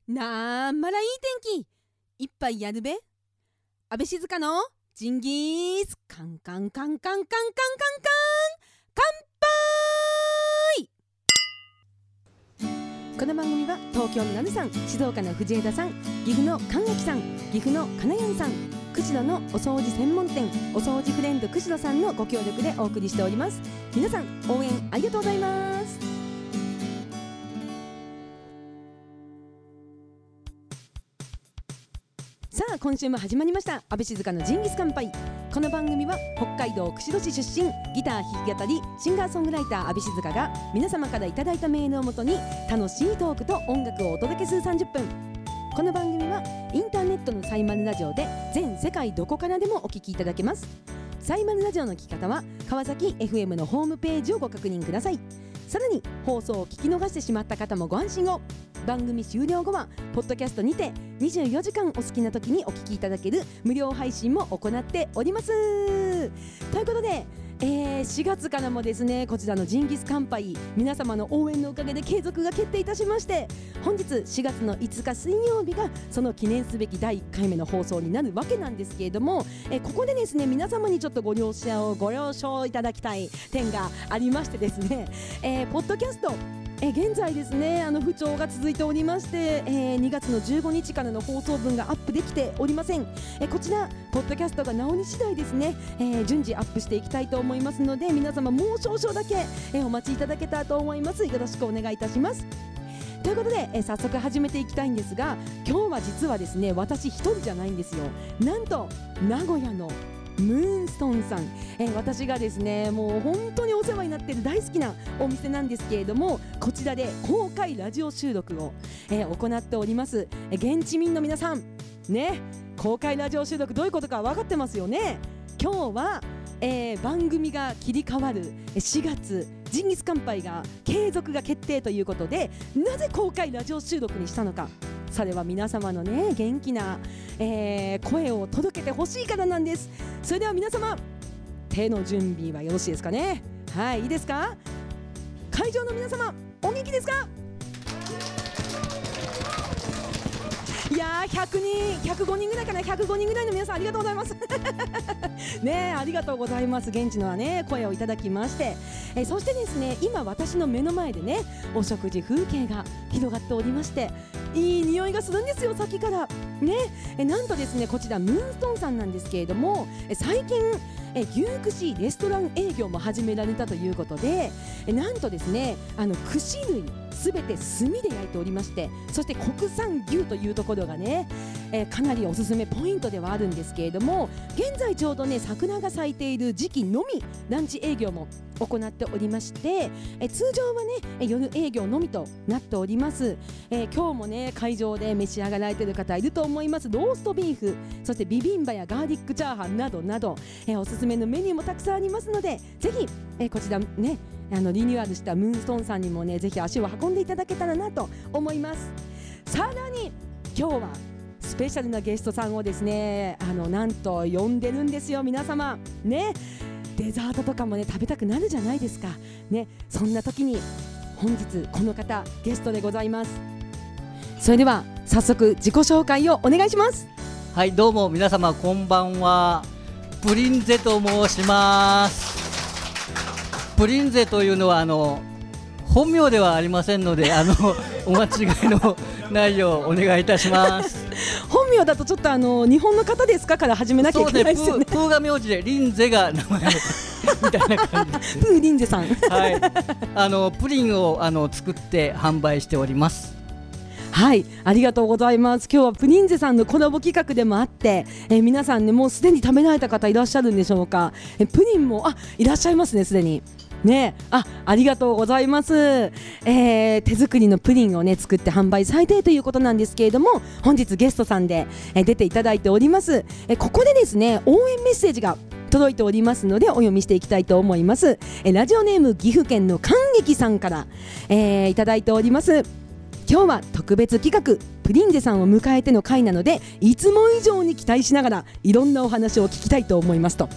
なんまらいい天気いっぱいやるべ。安倍静香のジンギスカンカンカンカンカンカンカンカン乾杯。この番組は東京のナヌさん、静岡の藤枝さん、岐阜の神垣さん、岐阜の金谷さん、釧路のお掃除専門店お掃除フレンド釧路さんのご協力でお送りしております。皆さん応援ありがとうございます。さあ今週も始まりました安倍静香のジンギス乾杯。この番組は北海道釧路市出身、ギター弾き語りシンガーソングライター安倍静香が皆様からいただいたメールをもとに楽しいトークと音楽をお届けする30分。この番組はインターネットのサイマルラジオで全世界どこからでもお聞きいただけます。サイマルラジオの聞き方は川崎 FM のホームページをご確認ください。さらに放送を聞き逃してしまった方もご安心を。番組終了後はポッドキャストにて24時間お好きな時にお聞きいただける無料配信も行っております。ということで、4月からもですねこちらのジンギス乾杯皆様の応援のおかげで継続が決定いたしまして、本日4月の5日水曜日がその記念すべき第1回目の放送になるわけなんですけれども、ここでですね皆様にちょっとご了承いただきたい点がありましてですね、ポッドキャスト現在ですね不調が続いておりまして、2月の15日からの放送分がアップできておりません。こちらポッドキャストが直り次第ですね、順次アップしていきたいと思いますので皆様もう少々だけ、お待ちいただけたらと思います。よろしくお願いいたします。ということで、早速始めていきたいんですが、今日は実はですね私一人じゃないんですよ。なんと名古屋のムーンストーンさん、私がですねもう本当にお世話になっている大好きなお店なんですけれども、こちらで公開ラジオ収録を、行っております。現地民の皆さんね、公開ラジオ収録どういうことか分かってますよね。今日は、番組が切り替わる4月ジンギス乾杯が継続が決定ということで、なぜ公開ラジオ収録にしたのか、それは皆様のね元気な、声を届けてほしいからなんです。それでは皆様手の準備はよろしいですかね。はい、いいですか。会場の皆様お元気ですか。いやー105人ぐらいかな、105人ぐらいの皆さんありがとうございますね、ありがとうございます。現地のね声をいただきまして、そしてですね今私の目の前でねお食事風景が広がっておりまして、いい匂いがするんですよ、先からね。なんとですねこちらムーンストーンさんなんですけれども、最近牛串レストラン営業も始められたということで、なんとですね串類すべて炭で焼いておりまして、そして国産牛というところがね、かなりおすすめポイントではあるんですけれども、現在ちょうどね桜が咲いている時期のみランチ営業も行っておりまして、通常はね夜営業のみとなっております。今日もね会場で召し上がられている方いると思います。ローストビーフ、そしてビビンバやガーリックチャーハンなどなど、おすすめのメニューもたくさんありますので、ぜひ、こちらねリニューアルしたムーンストーンさんにもねぜひ足を運んでいただけたらなと思います。さらに今日はスペシャルなゲストさんをですねなんと呼んでるんですよ。皆様ねデザートとかもね食べたくなるじゃないですかね。そんな時に本日この方ゲストでございます。それでは早速自己紹介をお願いします。 はい、どうも皆様こんばんは。プリンゼと申します。プリンゼというのは本名ではありませんのでお間違いのないようお願いいたします本名だとちょっと日本の方ですかから始めなきゃいけないですよね。 プーが名字でリンゼが名前みたいな感じですプーリンゼさんはいプリンを作って販売しております。 はい、ありがとうございます。今日はプリンゼさんのコラボ企画でもあって、皆さんねもうすでに食べられた方いらっしゃるんでしょうか。プリンもいらっしゃいますねすでにね。ありがとうございます。手作りのプリンをね作って販売されているということなんですけれども、本日ゲストさんで、出ていただいております。ここでですね応援メッセージが届いておりますのでお読みしていきたいと思います。ラジオネーム岐阜県の神劇さんから、いただいております。今日は特別企画プリンゼさんを迎えての回なのでいつも以上に期待しながらいろんなお話を聞きたいと思いますと。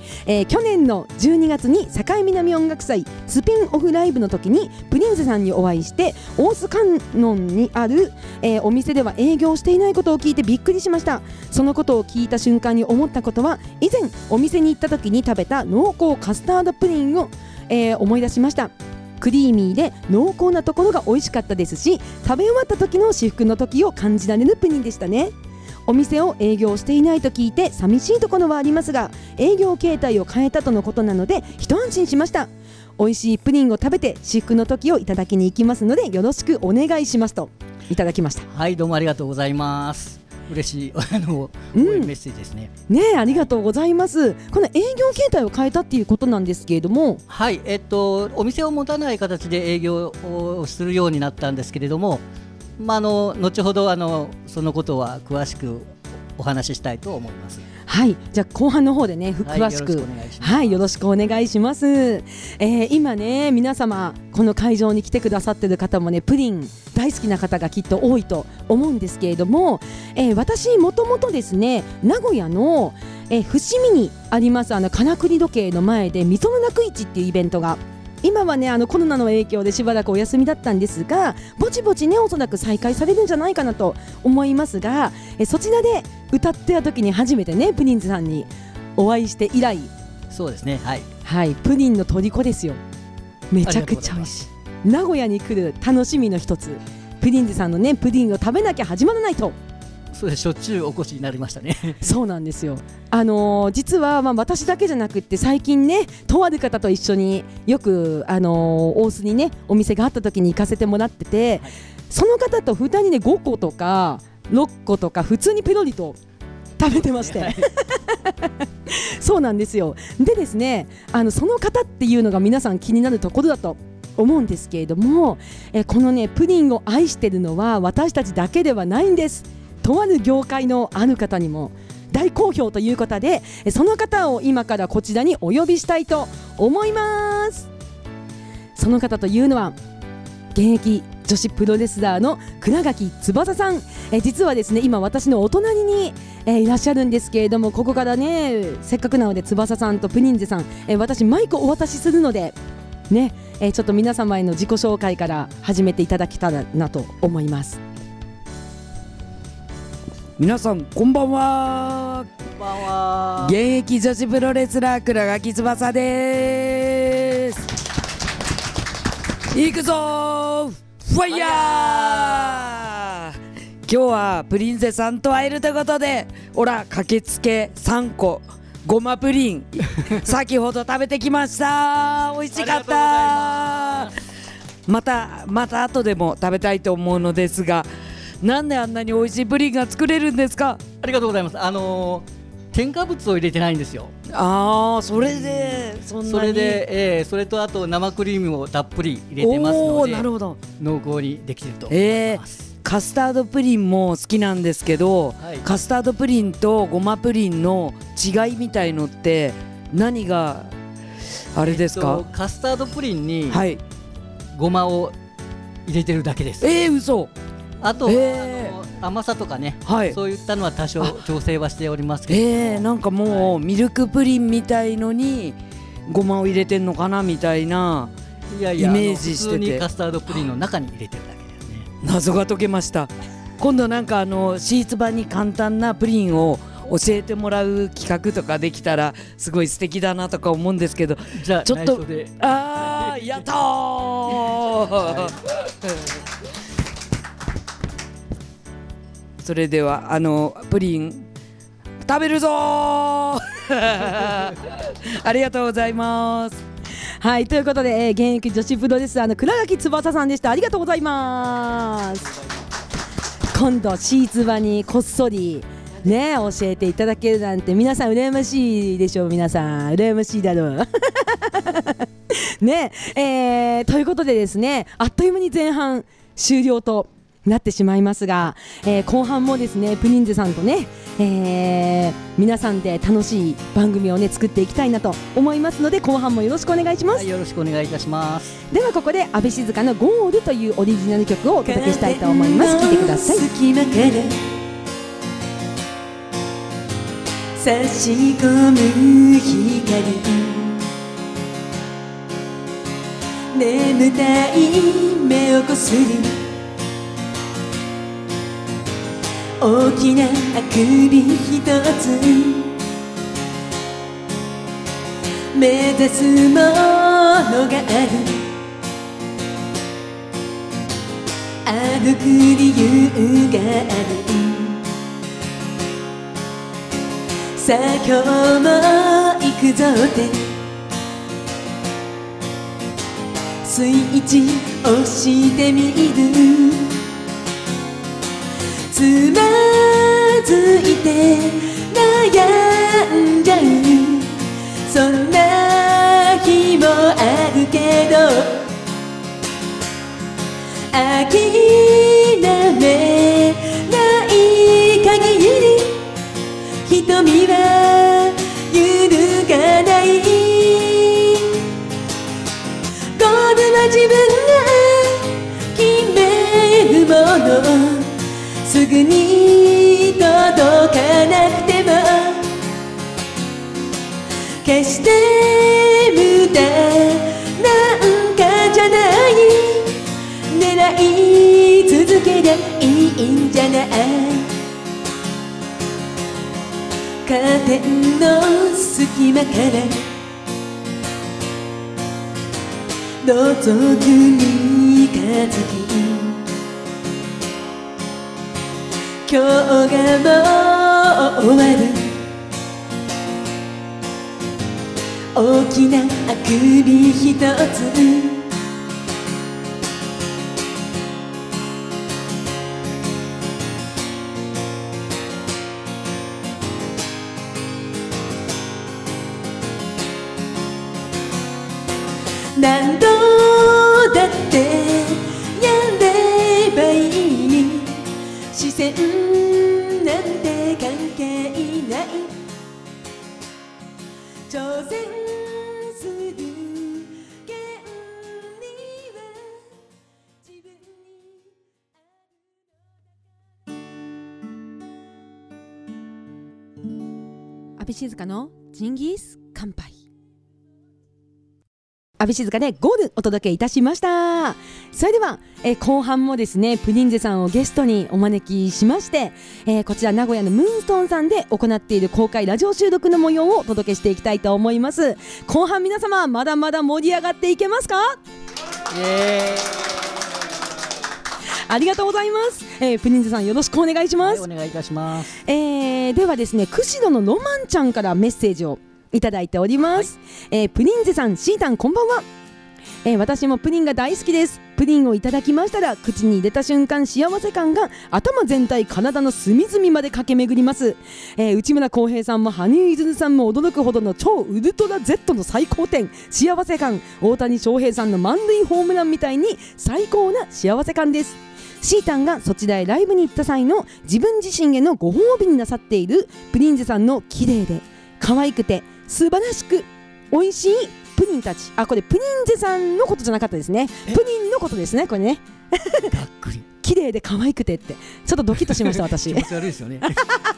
去年の12月に境南音楽祭スピンオフライブの時にプリンゼさんにお会いして、大須観音にある、お店では営業していないことを聞いてびっくりしました。そのことを聞いた瞬間に思ったことは、以前お店に行った時に食べた濃厚カスタードプリンを、思い出しました。クリーミーで濃厚なところが美味しかったですし、食べ終わった時の至福の時を感じられるプリンでしたね。お店を営業していないと聞いて寂しいところはありますが、営業形態を変えたとのことなので一安心しました。美味しいプリンを食べて至福の時をいただきに行きますのでよろしくお願いしますといただきました。 はい、どうもありがとうございます。嬉しい応援メッセージですね。 ねえ、ありがとうございます。この営業形態を変えたっていうことなんですけれども、 はい、お店を持たない形で営業をするようになったんですけれども、後ほどそのことは詳しくお話ししたいと思います。 はい、じゃあ後半の方でね詳しく、はい、よろしくお願いします。今ね、皆様この会場に来てくださっている方もね、プリン大好きな方がきっと多いと思うんですけれども、私もともとですね、名古屋の、伏見にありますからくり時計の前でみその楽市っていうイベントが、今はねコロナの影響でしばらくお休みだったんですが、ぼちぼちねおそらく再開されるんじゃないかなと思いますが、そちらで歌ってた時に初めてねプリンズさんにお会いして以来、 そうですね、はい、 はい、プリンの虜ですよ。めちゃくちゃ美味しい。名古屋に来る楽しみの一つ、プリンズさんのねプリンを食べなきゃ始まらないと。 そうです、しょっちゅうお越しになりましたね。 そうなんですよ。実は私だけじゃなくって最近ね、とある方と一緒によく大須にねお店があった時に行かせてもらってて、はい、その方と2人で5個とか6個とか普通にペロリと食べてまして、はい、そうなんですよ。でですね、その方っていうのが皆さん気になるところだと思うんですけれども、このねプリンを愛してるのは私たちだけではないんです。とある業界のある方にも大好評ということで、その方を今からこちらにお呼びしたいと思います。その方というのは現役女子プロレスラーの倉垣翼さん。実はですね、今私のお隣に、いらっしゃるんですけれども、ここからねせっかくなので翼さんとプリンゼさん、私マイクをお渡しするのでね、ちょっと皆様への自己紹介から始めていただけたらなと思います。 皆さんこんばんは。 こんばんは。 現役女子プロレスラー倉垣翼です。いくぞー、ファイヤー。今日はプリンゼさんと会えるということで、おら駆けつけ3個ごまプリン先ほど食べてきました。美味しかった。また後でも食べたいと思うのですが、なんであんなに美味しいプリンが作れるんですか？ ありがとうございます。添加物を入れてないんですよ。 それでそんなに。 それで、それとあと生クリームをたっぷり入れてますので、 なるほど、 濃厚にできていると思います。 カスタードプリンも好きなんですけど、はい、カスタードプリンとごまプリンの違いみたいのって何があれですか？ カスタードプリンにごまを入れてるだけです。 嘘。 あと、甘さとかね、はい、そういったのは多少調整はしておりますけど、 なんかもう、ミルクプリンみたいのにごまを入れてんのかなみたいなイメージしてて、 普通にカスタードプリンの中に入れてるだけですね。 謎が解けました。今度なんかシーツ版に簡単なプリンを教えてもらう企画とかできたらすごい素敵だなとか思うんですけど、 じゃあちょっとやったーそれではプリン食べるぞーありがとうございます。 はい、ということで、現役女子プロレスラーの倉垣翼さんでした。ありがとうございます。今度シーツ場にこっそりね教えていただけるなんて、皆さん羨ましいでしょう。皆さん羨ましいだろうね、ということでですね、あっという間に前半終了となってしまいますが、後半もですねプリンゼさんとね、皆さんで楽しい番組をね作っていきたいなと思いますので、後半もよろしくお願いします。 はい、よろしくお願いいたします。 ではここで阿部静香のゴールというオリジナル曲をお届けしたいと思います。聴いてください。 差し込む光、眠たい目をこすり、大きなあくびひとつ、目指すものがある。歩く理由がある。さあ今日も行くぞってスイッチ押してみる。つまずいて悩んじゃう、そんな日もあるけど、諦めない限り瞳は揺るがない。ゴールは自分が決めるもの、すぐに届かなくても決して無駄なんかじゃない。狙い続けりゃいいんじゃない。カーテンの隙間から覗く三日月、今日がもう終わる。大きなあくびひとつ、何度だってやればいい、視線なんて関係ない。挑戦する権利は自分に阿部静香のジンギス乾杯。阿部静香でゴールお届けいたしました。それでは後半もですね、プリンゼさんをゲストにお招きしまして、こちら名古屋のムーンストーンさんで行っている公開ラジオ収録の模様をお届けしていきたいと思います。後半皆様まだまだ盛り上がっていけますか？ありがとうございます。プリンゼさんよろしくお願いします。 はい、お願いいたします。 ではですね、釧路のロマンちゃんからメッセージをいただいております。プリンゼさん、シータンこんばんは。私もプリンが大好きです。プリンをいただきましたら口に入れた瞬間幸せ感が頭全体体の隅々まで駆け巡ります。内村航平さんも羽生結弦さんも驚くほどの超ウルトラ Z の最高点幸せ感、大谷翔平さんの満塁ホームランみたいに最高な幸せ感です。シータンがそちらへライブに行った際の自分自身へのご褒美になさっているプリンゼさんの綺麗で可愛くて素晴らしく美味しいプリンたち。これプリンゼさんのことじゃなかったですね。プリンのことですね、これね。 がっくり綺麗で可愛くてってちょっとドキッとしました私。 気持ち悪いですよね。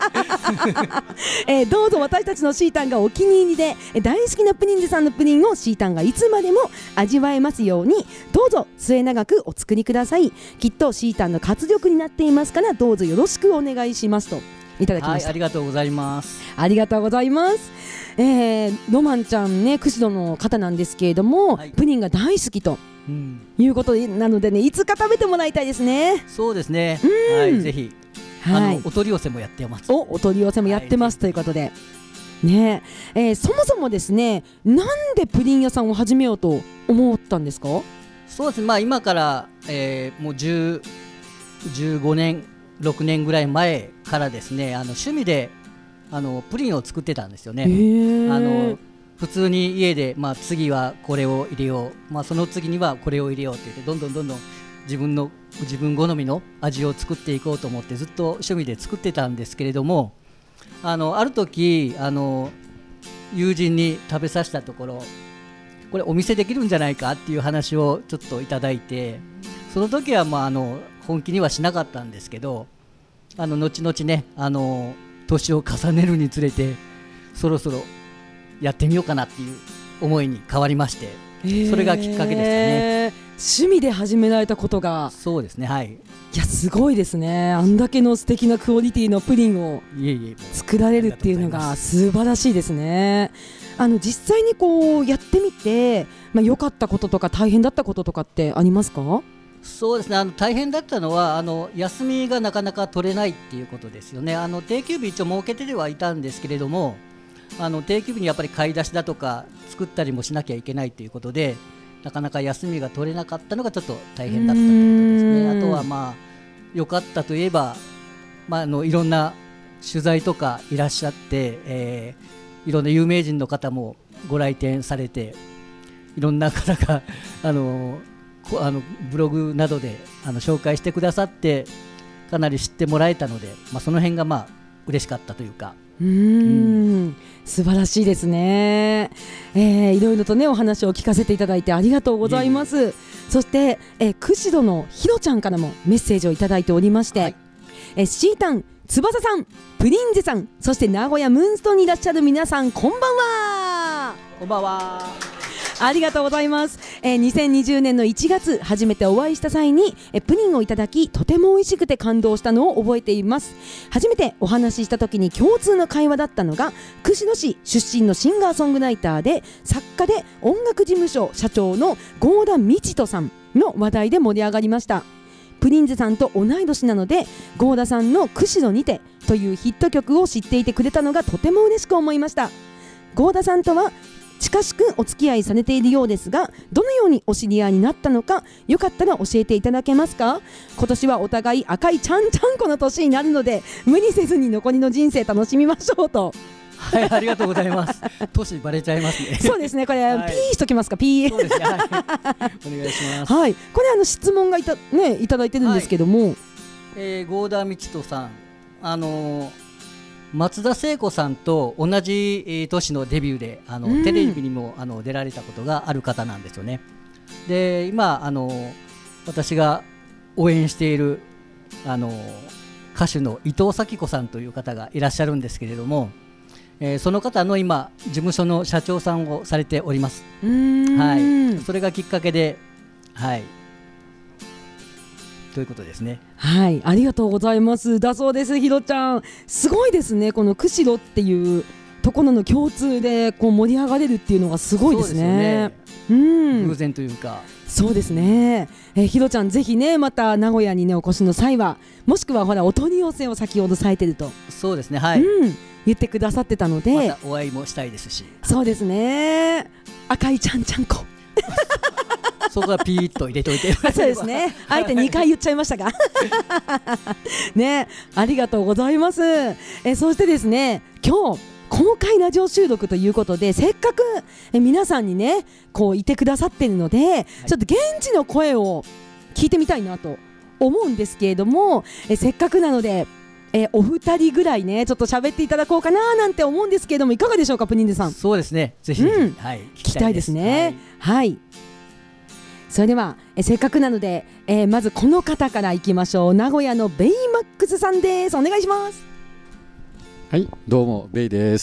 どうぞ私たちのシータンがお気に入りで大好きなプリンゼさんのプリンをシータンがいつまでも味わえますように、どうぞ末永くお作りください。きっとシータンの活力になっていますから、どうぞよろしくお願いしますといただきました。 はい、ありがとうございます。 ありがとうございます。ロマンちゃんね、釧路の方なんですけれども、 はい、 プリンが大好きということなのでね、いつか食べてもらいたいですね。 そうですね、はい、ぜひ、 はい、 お取り寄せもやってます。 お取り寄せもやってます、はい、ということでね、そもそもですね、なんでプリン屋さんを始めようと思ったんですか？ そうですね、今から、もう15年6年ぐらい前からですね、趣味でプリンを作ってたんですよね。普通に家で、次はこれを入れよう、その次にはこれを入れようって言ってどんどん自分好みの味を作っていこうと思ってずっと趣味で作ってたんですけれども、ある時友人に食べさせたところ、これお店できるんじゃないかっていう話をちょっといただいて、その時は本気にはしなかったんですけど、後々ね年を重ねるにつれてそろそろやってみようかなっていう思いに変わりまして、それがきっかけでしたね。 趣味で始められたことが、 そうですね、はい。 いやすごいですね。あんだけの素敵なクオリティのプリンを作られるっていうのが素晴らしいですね。実際にこうやってみて、良かったこととか大変だったこととかってありますか？ そうですね、大変だったのは休みがなかなか取れないっていうことですよね。定休日一応設けてはいたんですけれども、定休日にやっぱり買い出しだとか作ったりもしなきゃいけないということで、なかなか休みが取れなかったのがちょっと大変だったということですね。あとは良かったといえば、いろんな取材とかいらっしゃって、いろんな有名人の方もご来店されて、いろんな方がブログなどで紹介してくださって、かなり知ってもらえたので、その辺が嬉しかったというか。 素晴らしいですね。いろいろとねお話を聞かせていただいてありがとうございます。そして、釧路のひろちゃんからもメッセージをいただいておりまして、シータン、翼さん、プリンゼさん、そして名古屋ムーンストにいらっしゃる皆さん、こんばんは。 こんばんは。 ありがとうございます。2020年の1月初めてお会いした際にプリンをいただき、とても美味しくて感動したのを覚えています。初めてお話しした時に共通の会話だったのが、釧路市出身のシンガーソングライターで作家で音楽事務所社長の郷田道人さんの話題で盛り上がりました。プリンゼさんと同い年なので、郷田さんの釧路にてというヒット曲を知っていてくれたのがとても嬉しく思いました。郷田さんとは近しくお付き合いされているようですが、どのようにお知り合いになったのか、よかったら教えていただけますか？今年はお互い赤いちゃんちゃんこの年になるので、無理せずに残りの人生楽しみましょうと。 はい、ありがとうございます。年バレちゃいますね。 そうですね、これ、 はい、 ピーしときますか、ピー。 そうですね、はい、お願いします。 はい、これ質問がいただいてるんですけども、 郷田道人さん、松田聖子さんと同じ年のデビューでテレビにも出られたことがある方なんですよね。で、今私が応援している歌手の伊藤咲子さんという方がいらっしゃるんですけれども、その方の今事務所の社長さんをされております。はい、それがきっかけで、はい、ということですね。 はい、ありがとうございます。だそうです。ひろちゃん、すごいですね。この釧路っていうところの共通でこう盛り上がれるっていうのがすごいですね。 偶然というか。 そうですね。ひろちゃん、ぜひね、また名古屋にねお越しの際は、もしくはほらお取り寄せを先ほどされてると。 そうですね、はい、 言ってくださってたので、 またお会いもしたいですし。 そうですね。赤いちゃんちゃんこ。 そこはピーッと入れといて。 そうですね。あえて2回言っちゃいましたが。ね、ありがとうございます。そしてですね、今日公開ラジオ収録ということで、せっかく皆さんにねこういてくださってるので、ちょっと現地の声を聞いてみたいなと思うんですけれども、せっかくなのでお二人ぐらいねちょっと喋っていただこうかななんて思うんですけれども、いかがでしょうか、プニンデさん。 そうですね、ぜひ、はい、 聞きたいですね。はい、それではせっかくなので、まずこの方からいきましょう。名古屋のベイマックスさんです。お願いします。 はい、どうもベイです。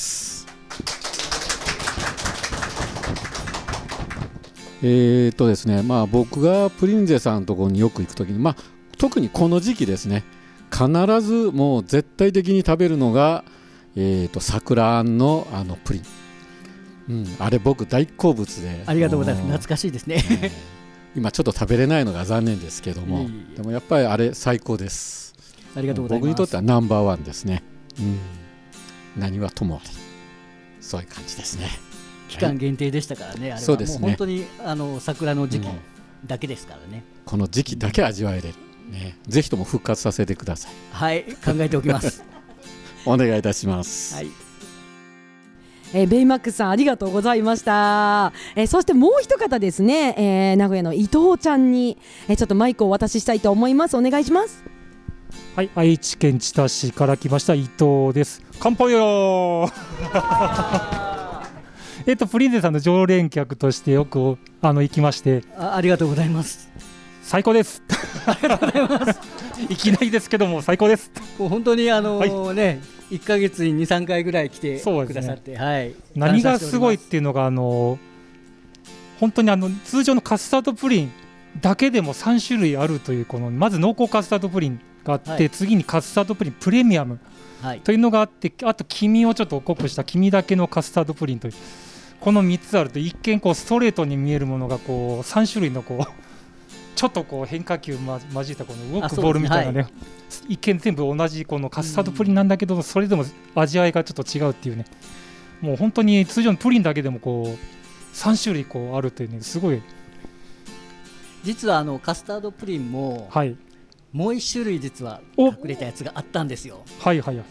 ですね、僕がプリンゼさんのところによく行くときに、特にこの時期ですね、必ずもう絶対的に食べるのが、桜あんのプリン、あれ僕大好物で。 ありがとうございます。懐かしいですね。 今ちょっと食べれないのが残念ですけども、でもやっぱりあれ最高です。 ありがとうございます。 僕にとってはナンバーワンですね。何はともあれ、そういう感じですね。 期間限定でしたからね、あれはそうですね。 もう本当に桜の時期だけですからね。 この時期だけ味わえれる、ね、ぜひとも復活させてください。 はい、考えておきます。 お願いいたします。 はい。 ベイマックスさん、ありがとうございました。そしてもう一方ですね、名古屋の伊藤ちゃんに、ちょっとマイクをお渡ししたいと思います。お願いします。 はい、愛知県知多市から来ました伊藤です。乾杯よプリンゼさんの常連客としてよく行きまして、 ありがとうございます。 最高です。 ありがとうございます。 いきなりですけども最高です。 もう本当にね、1ヶ月に2、3回ぐらい来てくださって、はい、 何がすごいっていうのが本当に通常のカスタードプリンだけでも3種類あるという、このまず濃厚カスタードプリンがあって、はい、次にカスタードプリンプレミアムというのがあって、あと黄身をちょっと濃くした黄身だけのカスタードプリンという、この3つあると一見こうストレートに見えるものがこう3種類のこうちょっとこう変化球混じったこの動くボールみたいなね、はい、一見全部同じこのカスタードプリンなんだけど、それでも味わいがちょっと違うっていうね、もう本当に通常のプリンだけでもこう3種類こうあるというね、すごい。 実はカスタードプリンも、はい、もう1種類実は隠れたやつがあったんですよ。はいはいはい、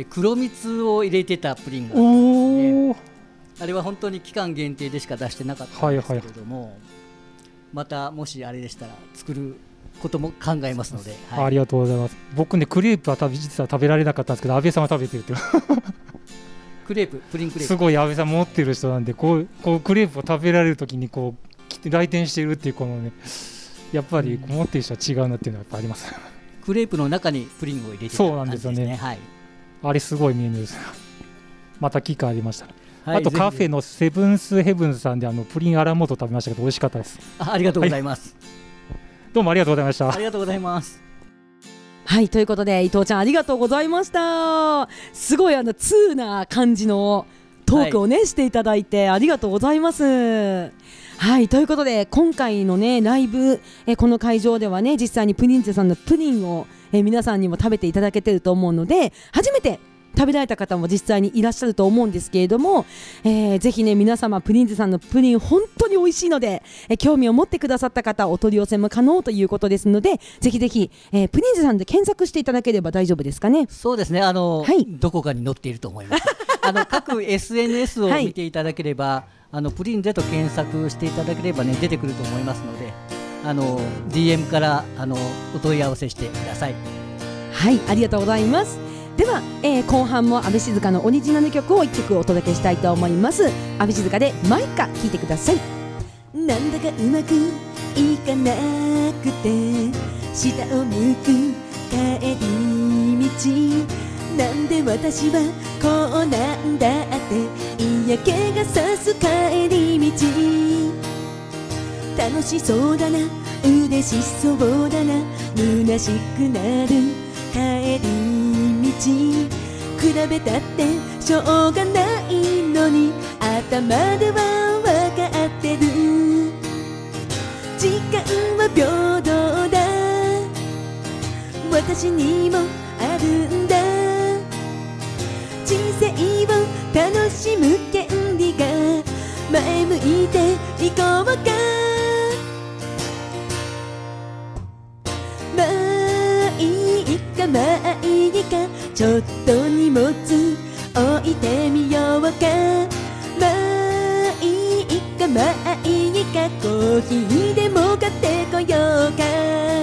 黒蜜を入れてたプリンがあったんですね。あれは本当に期間限定でしか出してなかったんですけれども、はいはい、またもしあれでしたら作ることも考えますので、 はい、ありがとうございます。僕ねクレープは実は食べられなかったんですけど、安倍さんは食べてるってクレープ、プリンクレープすごい安倍さん持ってる人なんで、こうクレープを食べられるときにこう来て来店しているっていう、このねやっぱり持ってる人は違うなっていうのはやっぱありますクレープの中にプリンを入れてたそうなんですよね、はい、あれすごいメニューですまた機会ありましたら、はい、あとカフェのセブンスヘブンズさんでプリンアラモード食べましたけど美味しかったです。 ありがとうございます、はい、 どうもありがとうございました。 ありがとうございます。 はい、ということで伊藤ちゃんありがとうございました。すごい通な感じのトークをね、はい、していただいてありがとうございます。はい、ということで今回のねライブ、この会場ではね実際にプリンゼさんのプリンを、皆さんにも食べていただけてると思うので、初めて食べられた方も実際にいらっしゃると思うんですけれども、ぜひね皆様プリンゼさんのプリン本当に美味しいので、興味を持ってくださった方お取り寄せも可能ということですので、ぜひぜひ、プリンゼさんで検索していただければ大丈夫ですかね。 そうですね、はい、どこかに載っていると思います各 SNS を見ていただければ、はい、プリンゼと検索していただければね出てくると思いますので、DM からお問い合わせしてください。 はい、ありがとうございます。では、後半も安倍静香のオリジナル曲を1曲お届けしたいと思います。安倍静香でマイカ聴いてください。なんだかうまくいかなくて下を向く帰り道、なんで私はこうなんだって嫌気がさす帰り道、楽しそうだな嬉しそうだな虚しくなる帰り道、比べたってしょうがないのに頭では分かってる、時間は平等だ私にもあるんだ、人生を楽しむ権利が前向いていこうか、まあいいかまあいいかちょっと荷物置いてみようか、まあいいかまあいいかコーヒーでも買ってこようか、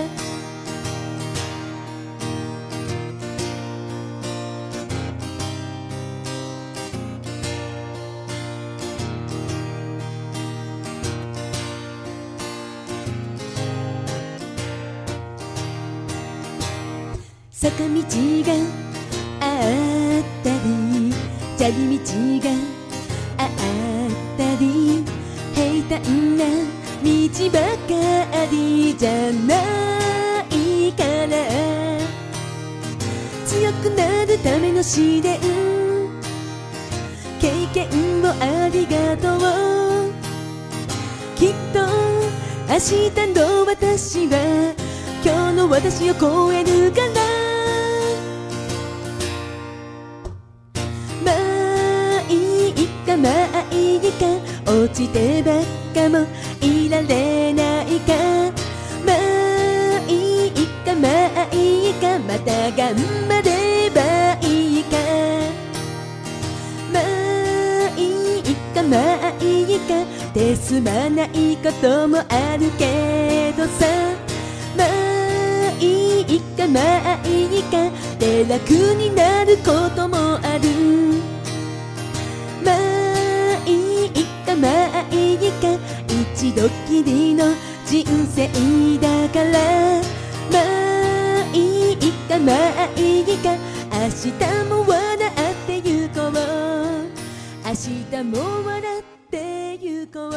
坂道があったり砂利道があったり平坦な道ばかりじゃないから、強くなるための試練経験をありがとう、きっと明日の私は今日の私を超えるから、まあいいかまあいいか落ちてばっかもいられないか、まあいいかまあいいかまた頑張ればいいか、まあいいかまあいいかってすまないこともあるけどさ、まあいいかまあいいかで楽になることもある、まあいいかまあいいか一度きりの人生だから、まあまあいいか明日も笑ってゆこう明日も笑ってゆこう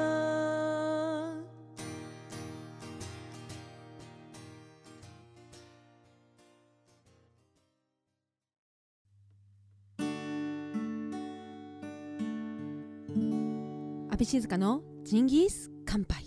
安倍静香のジンギス乾杯。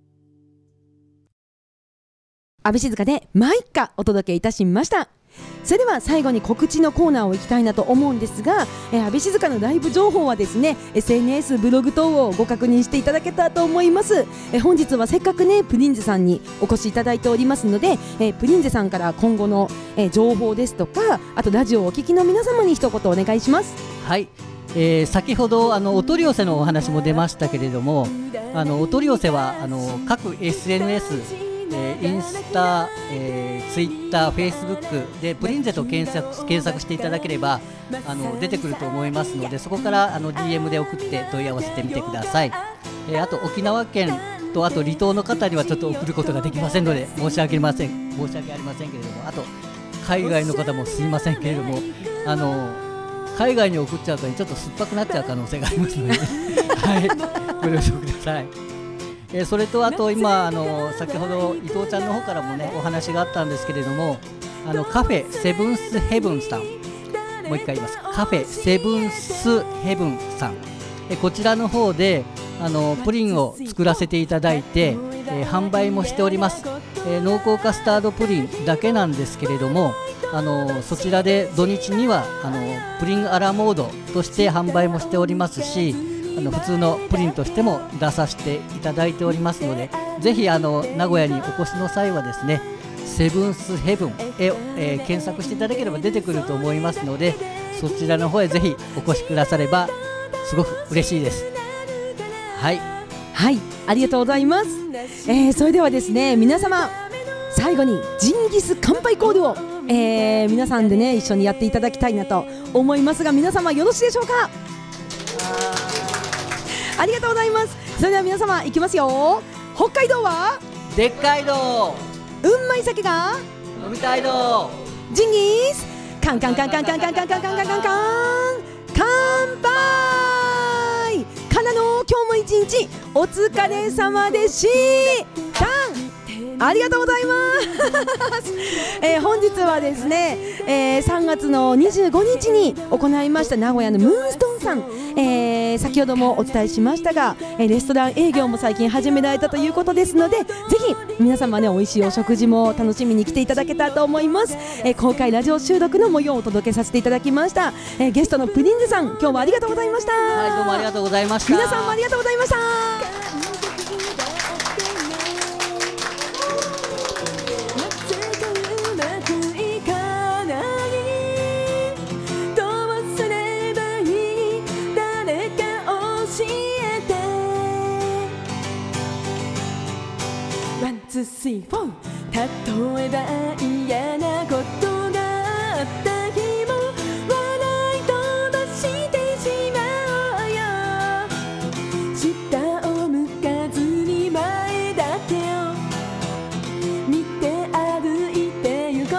安倍静香でマイカお届けいたしました。それでは最後に告知のコーナーを行きたいなと思うんですが、安倍静香のライブ情報はですね SNS ブログ等をご確認していただけたらと思います。本日はせっかくねプリンゼさんにお越しいただいておりますので、プリンゼさんから今後の、情報ですとか、あとラジオをお聞きの皆様に一言お願いします。 はい、先ほどお取り寄せのお話も出ましたけれども、お取り寄せは各 SNS、インスタ、ツイッター、フェイスブックでプリンゼと検索していただければ出てくると思いますので、そこからDM で送って問い合わせてみてください。あと沖縄県とあと離島の方にはちょっと送ることができませんので申し訳ありませんけれども、あと海外の方もすいませんけれども海外に送っちゃうと、ね、ちょっと酸っぱくなっちゃう可能性がありますので、はい、ご了承ください。それとあと今先ほど伊藤ちゃんの方からもねお話があったんですけれども、カフェセブンスヘブンさん、もう一回言います。カフェセブンスヘブンさん、こちらの方でプリンを作らせていただいて、販売もしております。濃厚カスタードプリンだけなんですけれども、そちらで土日にはプリンアラモードとして販売もしておりますし、普通のプリンとしても出させていただいておりますので、ぜひ名古屋にお越しの際はですねセブンスヘブンへ、検索していただければ出てくると思いますので、そちらの方へぜひお越しくださればすごく嬉しいです。はい、 はい、ありがとうございます。それではですね皆様最後にジンギス乾杯コールを、皆さんでね一緒にやっていただきたいなと思いますが、皆様よろしいでしょうか。ありがとうございます。それでは皆様いきますよ。北海道はでっかいどうんまい酒が飲みたいどジンギスカンカンカンカンカンカンカンカンカンカンカンカン乾杯からの今日も一日お疲れ様でしたありがとうございます、本日はですね、3月の25日に行いました名古屋のムーンストーンさん、先ほどもお伝えしましたが、レストラン営業も最近始められたということですので、ぜひ皆様ね美味しいお食事も楽しみに来ていただけたらと思います。公開ラジオ収録の模様をお届けさせていただきました。ゲストのプリンゼさん今日もありがとうございました。 はい、どうもありがとうございました。 皆さんもありがとうございました。 例えば嫌なことがあった日も笑い飛ばしてしまおうよ。下を向かずに前だけを見て歩いてゆこう。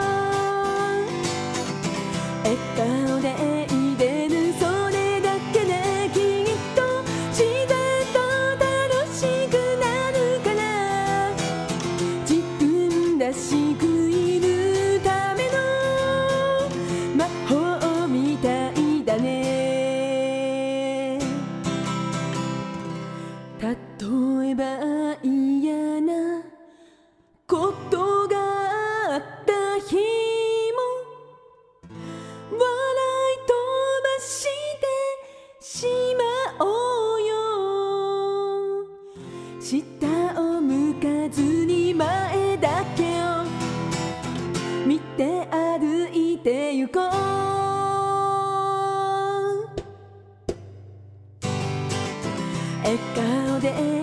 笑顔でいれるそれだけできっと自然と楽しくなるから、自分らしくいるための魔法みたいだね。例えば嫌なことがあった日も笑い飛ばしてしまおうよ。下を向かずに前だけを見て歩いてゆこう。笑顔で